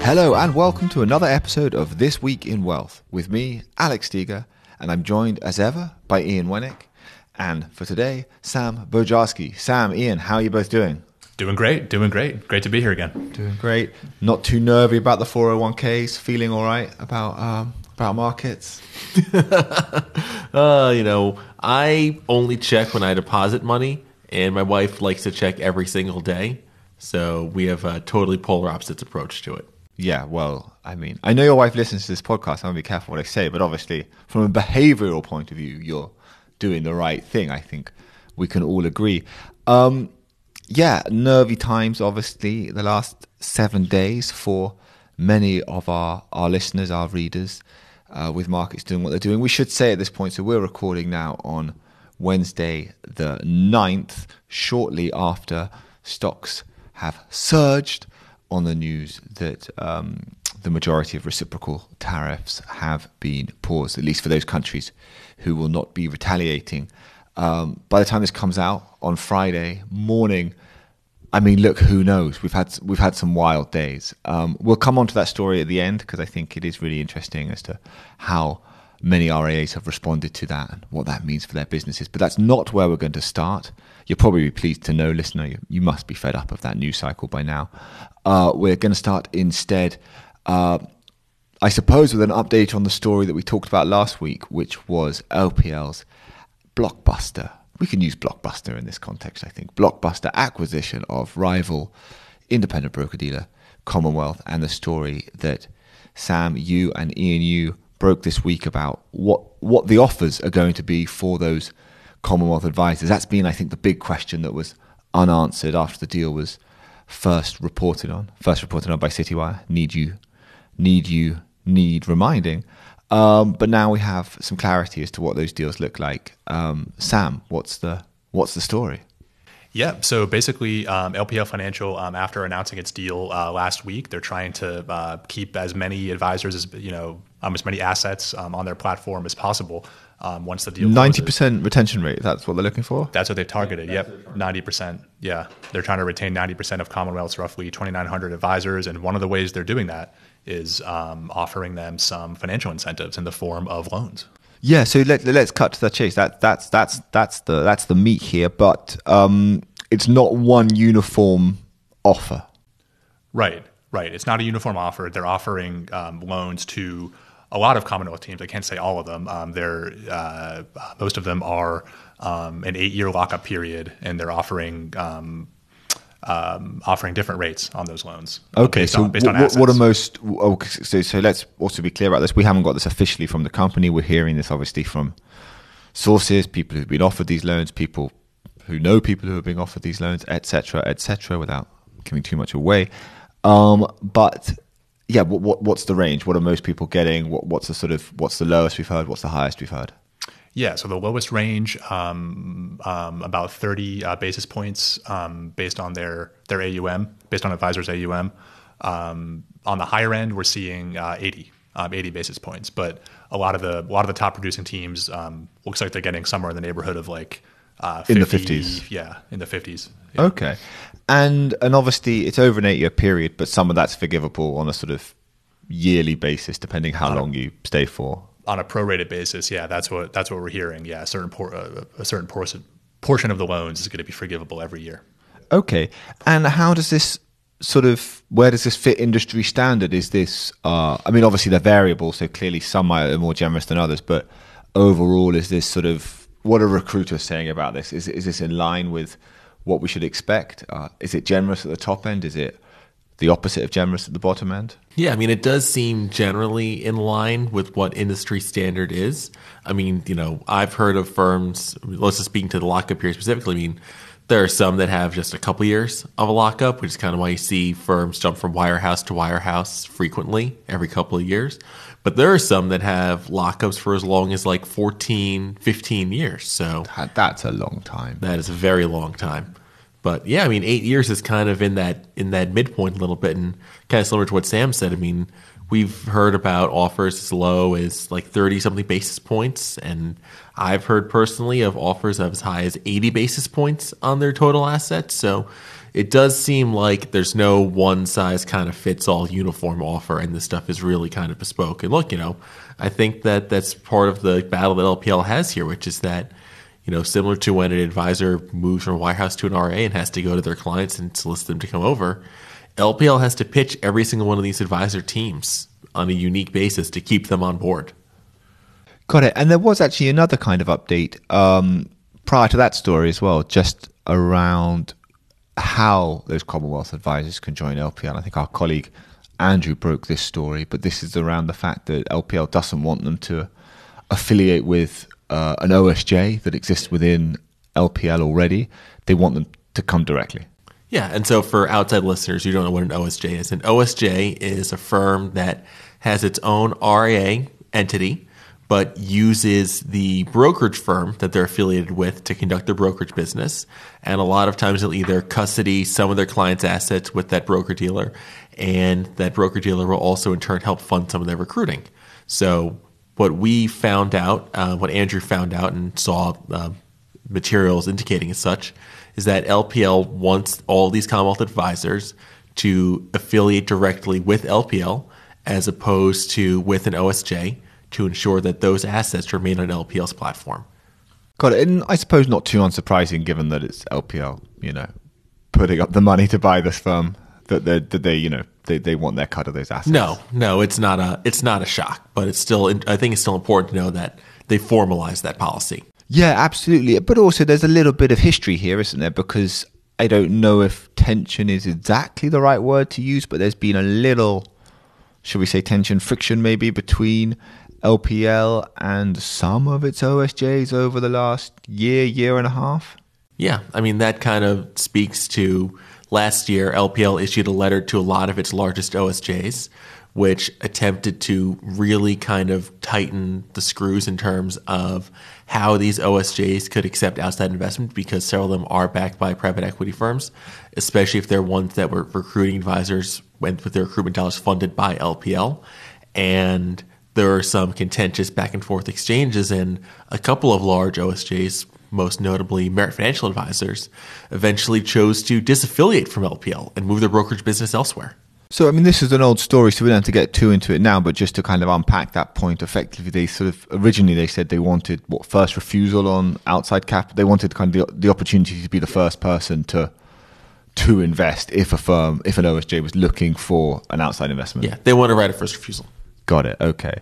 Hello and welcome to another episode of This Week in Wealth with me, Alex Steger, and I'm joined as ever by Ian Wennick, and for today, Sam Bojarski. Sam, Ian, how are you both doing? Doing great. Great to be here again. Doing great. Not too nervy about the 401ks, feeling all right about markets? I only check when I deposit money, and my wife likes to check every single day. So we have a totally polar opposites approach to it. Yeah, well, I mean, I know your wife listens to this podcast. I'm going to be careful what I say, but obviously, from a behavioral point of view, you're doing the right thing. I think we can all agree. Nervy times, obviously, the last 7 days for many of our listeners, our readers, with markets doing what they're doing. We should say at this point, so we're recording now on Wednesday the 9th, shortly after stocks have surged on the news that the majority of reciprocal tariffs have been paused, at least for those countries who will not be retaliating. By the time this comes out on Friday morning, I mean, look, who knows? We've had some wild days. We'll come on to that story at the end because I think it is really interesting as to how many RIAs have responded to that and what that means for their businesses. But that's not where we're going to start. You'll probably be pleased to know, listener, you must be fed up of that news cycle by now. We're going to start instead, I suppose, with an update on the story that we talked about last week, which was LPL's blockbuster. We can use blockbuster in this context, I think. Blockbuster acquisition of rival independent broker-dealer Commonwealth, and the story that Sam, you and Ian, you broke this week about what the offers are going to be for those Commonwealth advisors. That's been, I think, the big question that was unanswered after the deal was first reported on by Citywire. Need reminding. But now we have some clarity as to what those deals look like. Sam, what's the story? Yeah, so basically LPL Financial, after announcing its deal last week, they're trying to keep as many advisors as many assets on their platform as possible. Once the deal 90% retention rate, that's what they're looking for? That's what they've targeted, yep, 90%. Yeah, they're trying to retain 90% of Commonwealth's roughly 2,900 advisors, and one of the ways they're doing that is offering them some financial incentives in the form of loans. Yeah, so let's cut to the chase. That's the meat here, but it's not one uniform offer. Right. It's not a uniform offer. They're offering loans to a lot of Commonwealth teams. I can't say all of them. Most of them are an 8-year lockup period, and they're offering different rates on those loans. Okay, based on assets. What are most? So let's also be clear about this. We haven't got this officially from the company. We're hearing this obviously from sources, people who've been offered these loans, people who know people who are being offered these loans, etc., without giving too much away. But yeah, what's the range? What are most people getting? What's the lowest we've heard? What's the highest we've heard? Yeah, so the lowest range, about 30 basis points based on their AUM, based on advisors' AUM. On the higher end, we're seeing 80 basis points. But a lot of the top producing teams looks like they're getting somewhere in the neighborhood of like 50, in the 50s. Yeah, in the 50s. Yeah. Okay, and obviously it's over an 8-year period, but some of that's forgivable on a sort of yearly basis, depending how long you stay for. On a prorated basis, yeah, that's what we're hearing. Yeah, a certain portion of the loans is going to be forgivable every year. Okay, and how does this where does this fit industry standard? Is this? I mean, obviously they're variable, so clearly some are more generous than others. But overall, is this what are recruiters saying about this? Is this in line with what we should expect? Is it generous at the top end? Is it the opposite of generous at the bottom end? Yeah, I mean, it does seem generally in line with what industry standard is. I mean, I've heard of firms, let's just speak to the lockup period specifically. I mean, there are some that have just a couple years of a lockup, which is kind of why you see firms jump from wirehouse to wirehouse frequently every couple of years. But there are some that have lockups for as long as like 14, 15 years. So that's a long time. That is a very long time. But yeah, I mean, 8 years is kind of in that midpoint a little bit, and kind of similar to what Sam said. I mean, we've heard about offers as low as like 30-something basis points, and I've heard personally of offers of as high as 80 basis points on their total assets. So it does seem like there's no one size kind of fits all uniform offer, and this stuff is really kind of bespoke. And look, I think that that's part of the battle that LPL has here, which is that, similar to when an advisor moves from a wirehouse to an RA and has to go to their clients and solicit them to come over, LPL has to pitch every single one of these advisor teams on a unique basis to keep them on board. Got it. And there was actually another kind of update prior to that story as well, just around how those Commonwealth advisors can join LPL. I think our colleague Andrew broke this story, but this is around the fact that LPL doesn't want them to affiliate with an OSJ that exists within LPL already. They want them to come directly. Yeah, and so for outside listeners who don't know what an OSJ is, an OSJ is a firm that has its own RIA entity, but uses the brokerage firm that they're affiliated with to conduct their brokerage business. And a lot of times they'll either custody some of their clients' assets with that broker-dealer, and that broker-dealer will also in turn help fund some of their recruiting. So what we found out, what Andrew found out and saw materials indicating as such, is that LPL wants all these Commonwealth advisors to affiliate directly with LPL as opposed to with an OSJ, to ensure that those assets remain on LPL's platform. Got it. And I suppose not too unsurprising, given that it's LPL, putting up the money to buy this firm, that they want their cut of those assets. No, it's not a shock, but I think it's still important to know that they formalized that policy. Yeah, absolutely. But also there's a little bit of history here, isn't there? Because I don't know if tension is exactly the right word to use, but there's been a little, should we say tension, friction maybe, between LPL and some of its OSJs over the last year and a half? Yeah, I mean, that kind of speaks to last year, LPL issued a letter to a lot of its largest OSJs, which attempted to really kind of tighten the screws in terms of how these OSJs could accept outside investment, because several of them are backed by private equity firms, especially if they're ones that were recruiting advisors with their recruitment dollars funded by LPL. And there are some contentious back and forth exchanges, and a couple of large OSJs, most notably Merit Financial Advisors, eventually chose to disaffiliate from LPL and move their brokerage business elsewhere. So, I mean, this is an old story, so we don't have to get too into it now, but just to kind of unpack that point, effectively, they originally they said they wanted, first refusal on outside cap. They wanted kind of the opportunity to be the first person to invest if an OSJ was looking for an outside investment. Yeah, they want to right of first refusal. Got it. Okay.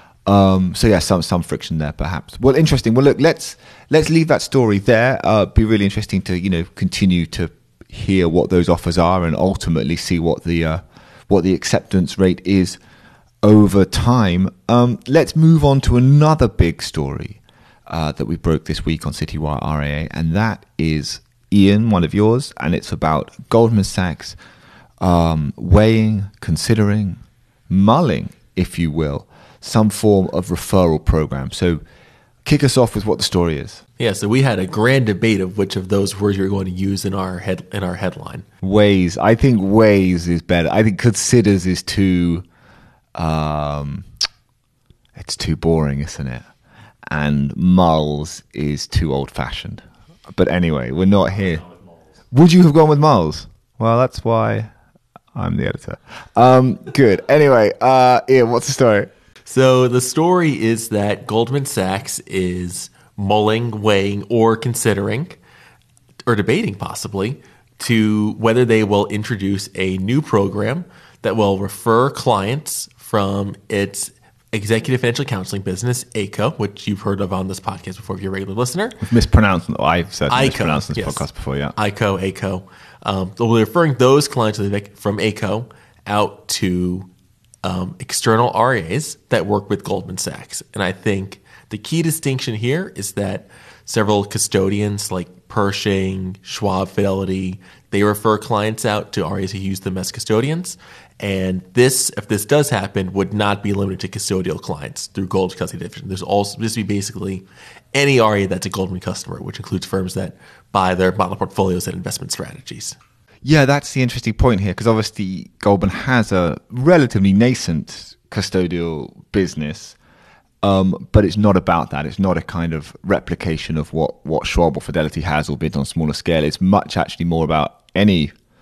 So yeah, some friction there, perhaps. Well, interesting. Well, look, let's leave that story there. Be really interesting to continue to hear what those offers are and ultimately see what the acceptance rate is over time. Let's move on to another big story that we broke this week on Citywire RIA, and that is Ian, one of yours, and it's about Goldman Sachs weighing, considering, mulling, if you will, some form of referral program. So kick us off with what the story is. Yeah, so we had a grand debate of which of those words you're going to use in our headline. Weighs. I think weighs is better. I think considers is too it's too boring, isn't it? And mulls is too old-fashioned. But anyway, we're not here. Would you have gone with mulls? Well, that's why I'm the editor. Good. Anyway, Ian, what's the story? So the story is that Goldman Sachs is mulling, weighing, or considering, or debating possibly, to whether they will introduce a new program that will refer clients from its executive financial counseling business, ACO, which you've heard of on this podcast before if you're a regular listener. Mispronounced. I've said ICO, mispronounced this yes. podcast before, yeah. ACO. So we're referring those clients from ACO out to external RAs that work with Goldman Sachs. And I think the key distinction here is that several custodians like Pershing, Schwab, Fidelity, they refer clients out to RAs who use them as custodians. And this, if this does happen, would not be limited to custodial clients through Gold's custody division. There's also this would be basically any RA that's a Goldman customer, which includes firms that buy their model portfolios and investment strategies. Yeah, that's the interesting point here, because obviously Goldman has a relatively nascent custodial business, but it's not about that. It's not a kind of replication of what Schwab or Fidelity has, albeit on a smaller scale. It's much actually more about any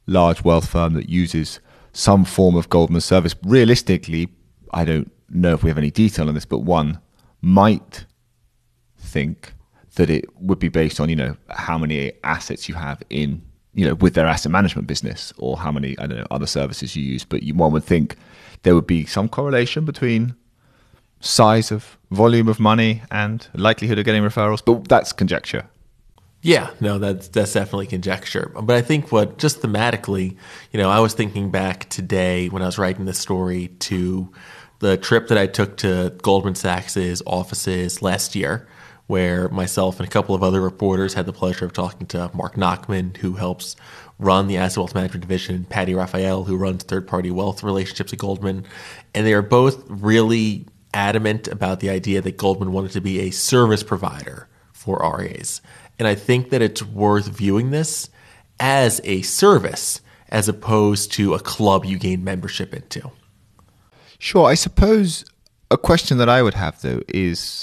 large wealth firm that uses some form of Goldman service. Realistically, I don't know if we have any detail on this, but one might think that it would be based on, how many assets you have in, with their asset management business, or how many, other services you use. But one would think there would be some correlation between size of volume of money and likelihood of getting referrals, but that's conjecture. Yeah, no, that's definitely conjecture. But I think just thematically, I was thinking back today when I was writing this story to the trip that I took to Goldman Sachs's offices last year, where myself and a couple of other reporters had the pleasure of talking to Mark Nachman, who helps run the Asset Wealth Management Division, Patty Raphael, who runs third-party wealth relationships at Goldman. And they are both really adamant about the idea that Goldman wanted to be a service provider for RIAs. And I think that it's worth viewing this as a service as opposed to a club you gain membership into. Sure. I suppose a question that I would have, though, is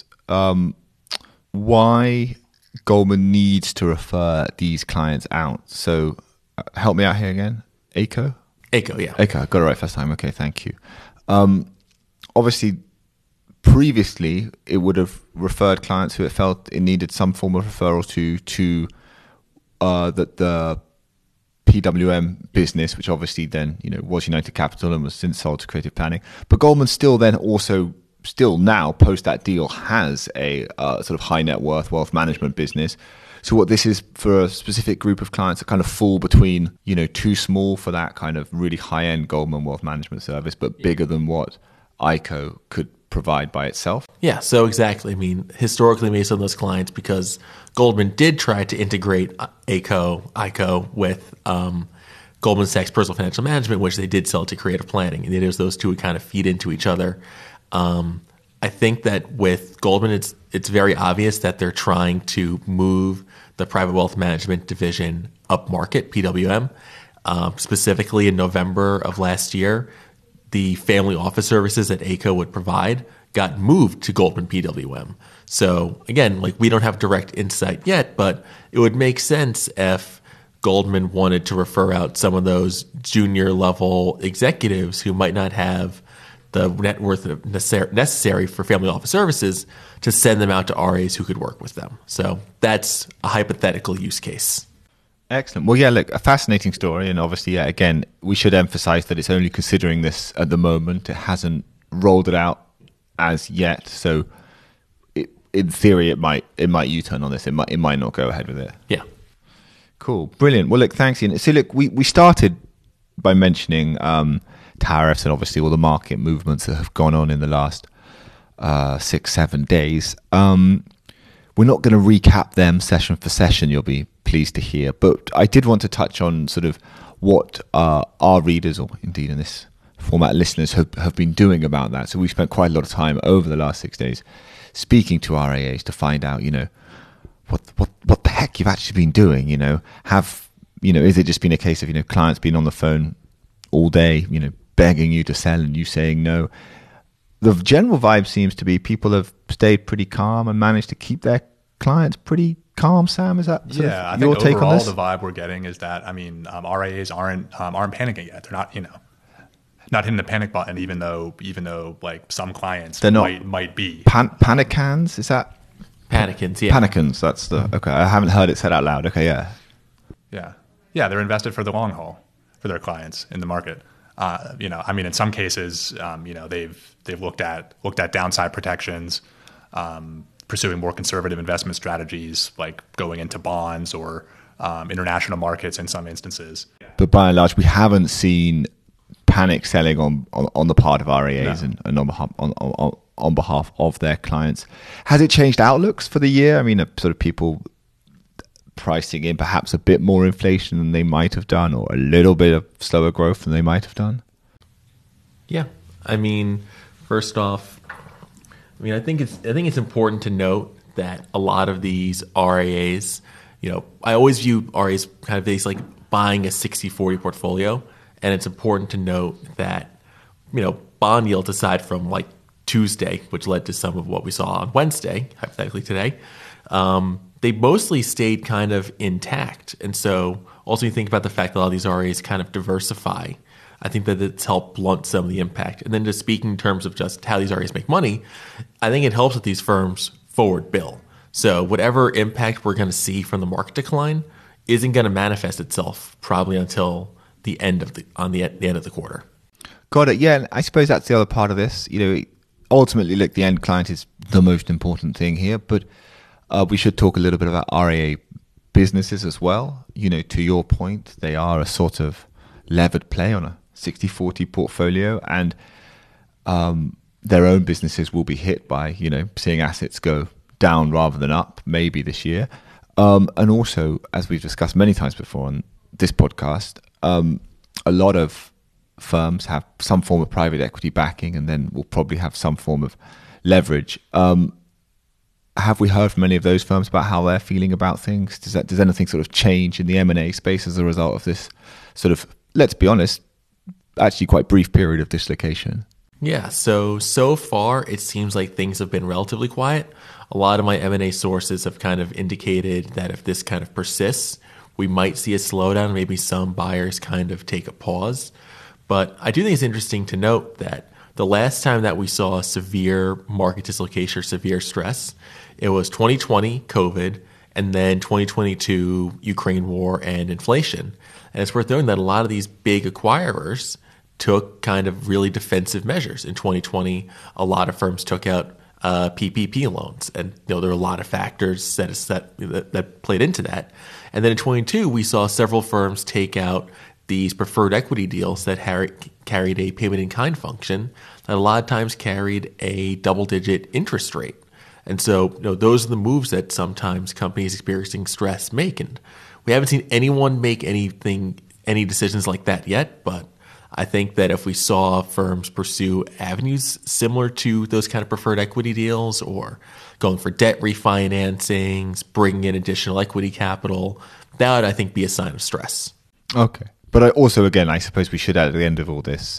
why Goldman needs to refer these clients out. So help me out here again. ACO? ACO, yeah. ACO, I got it right first time. Okay, thank you. Obviously, previously, it would have referred clients who it felt it needed some form of referral to the PWM business, which obviously then was United Capital and was since sold to Creative Planning. But Goldman still now post that deal has a sort of high net worth wealth management business. So what this is for a specific group of clients that kind of fall between too small for that kind of really high end Goldman wealth management service, but bigger than what ICO could provide by itself. Yeah, so exactly. I mean, historically, based on those clients, because Goldman did try to integrate ICO with Goldman Sachs Personal Financial Management, which they did sell to Creative Planning, and it is those two would kind of feed into each other. I think that with Goldman, it's very obvious that they're trying to move the private wealth management division up market, PWM. Specifically in November of last year, the family office services that ACO would provide got moved to Goldman PWM. So again, we don't have direct insight yet, but it would make sense if Goldman wanted to refer out some of those junior level executives who might not have the net worth necessary for family office services to send them out to RAs who could work with them. So that's a hypothetical use case. Excellent. Well, yeah, look, a fascinating story. And obviously, again, we should emphasize that it's only considering this at the moment. It hasn't rolled it out as yet. So in theory, it might U-turn on this. It might not go ahead with it. Yeah. Cool. Brilliant. Well, look, thanks, Ian. So look, we started by mentioning tariffs and obviously all the market movements that have gone on in the last 6-7 days. We're not going to recap them session for session, you'll be pleased to hear. But I did want to touch on sort of what our readers, or indeed in this format listeners, have been doing about that. So we spent quite a lot of time over the last 6 days speaking to RIAs to find out, what the heck you've actually been doing. Is it just been a case of clients being on the phone all day, begging you to sell and you saying no? The general vibe seems to be people have stayed pretty calm and managed to keep their clients pretty calm. Sam, is that I your think take overall on this? The vibe we're getting is that RIAs aren't panicking yet. They're not not hitting the panic button, even though some clients They're not might be panicans. Is that Panicans? Yeah, panicans. That's the okay. I haven't heard it said out loud. Okay, yeah. They're invested for the long haul for their clients in the market. In some cases, they've looked at downside protections, pursuing more conservative investment strategies, like going into bonds or international markets in some instances. But by and large, we haven't seen panic selling on the part of RIAs and on behalf of their clients. Has it changed outlooks for the year? Sort of people pricing in perhaps a bit more inflation than they might have done, or a little bit of slower growth than they might have done? Yeah. First off, I think it's important to note that a lot of these RIAs, I always view RIAs kind of as like buying a 60-40 portfolio, and it's important to note that, bond yields aside from like Tuesday, which led to some of what we saw on Wednesday, hypothetically today, they mostly stayed kind of intact. And so Also, you think about the fact that a lot of these RIAs kind of diversify. I think that it's helped blunt some of the impact. And then just speaking in terms of just how these RIAs make money, I think it helps that these firms forward bill. So whatever impact we're going to see from the market decline isn't going to manifest itself probably until the end of the end of the quarter. Got it. Yeah, and I suppose that's the other part of this. Ultimately, look, the end client is the most important thing here, but we should talk a little bit about RIA businesses as well. To your point, they are a sort of levered play on a 60-40 portfolio, and their own businesses will be hit by, seeing assets go down rather than up maybe this year. And also, as we've discussed many times before on this podcast, a lot of firms have some form of private equity backing, and then will probably have some form of leverage. Have we heard from any of those firms about how they're feeling about things? Does anything sort of change in the M&A space as a result of this sort of, let's be honest, actually quite brief period of dislocation? Yeah, so far it seems like things have been relatively quiet. A lot of my M&A sources have kind of indicated that if this kind of persists, we might see a slowdown. Maybe some buyers kind of take a pause. But I do think it's interesting to note that the last time that we saw severe market dislocation or severe stress, it was 2020, COVID, and then 2022, Ukraine war and inflation. And it's worth noting that a lot of these big acquirers took kind of really defensive measures. In 2020, a lot of firms took out PPP loans, and there were a lot of factors that played into that. And then in 2022, we saw several firms take out these preferred equity deals that carried a payment in kind function that a lot of times carried a double-digit interest rate. And so those are the moves that sometimes companies experiencing stress make. And we haven't seen anyone make any decisions like that yet, but I think that if we saw firms pursue avenues similar to those kind of preferred equity deals, or going for debt refinancings, bringing in additional equity capital, that would, I think, be a sign of stress. Okay. But again, I suppose we should add at the end of all this,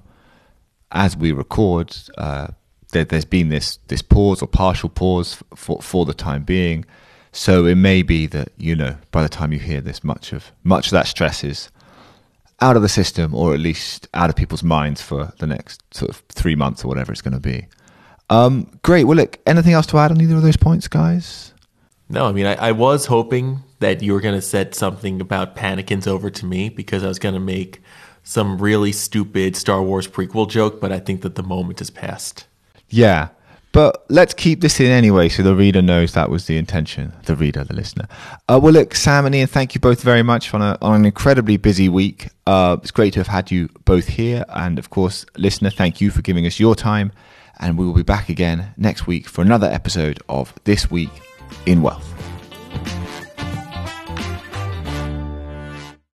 as we record, there's been this pause or partial pause for the time being. So it may be that, by the time you hear this, much of that stress is out of the system, or at least out of people's minds for the next sort of 3 months or whatever it's going to be. Great. Well, look, anything else to add on either of those points, guys? No, I mean, I was hoping that you were going to set something about Panikins over to me, because I was going to make some really stupid Star Wars prequel joke, but I think that the moment has passed. Yeah, but let's keep this in anyway, so the reader knows that was the intention. The reader, the listener. Well, look, Sam and Ian, thank you both very much on an incredibly busy week. It's great to have had you both here. And of course, listener, thank you for giving us your time. And we will be back again next week for another episode of This Week in Wealth.